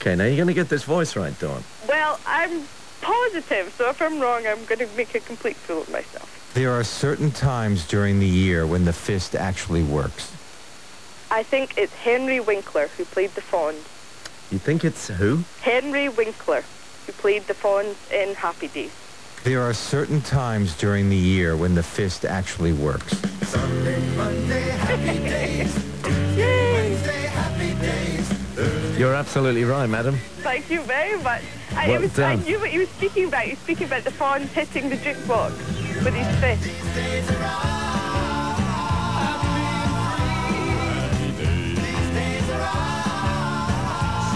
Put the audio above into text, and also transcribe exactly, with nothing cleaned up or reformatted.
Okay, now you're going to get this voice right, Dawn. Well, I'm positive, so if I'm wrong, I'm going to make a complete fool of myself. There are certain times during the year when the fist actually works. I think it's Henry Winkler who played the Fonz. You think it's who? Henry Winkler, who played the Fonz in Happy Days. There are certain times during the year when the fist actually works. Sunday, Monday, happy days. Tuesday, Wednesday, happy days. You're absolutely right, madam. Thank you very much. I, Well it was, I done. knew what he was speaking about. He was speaking about the Fonz hitting the jukebox with his fist. These days are all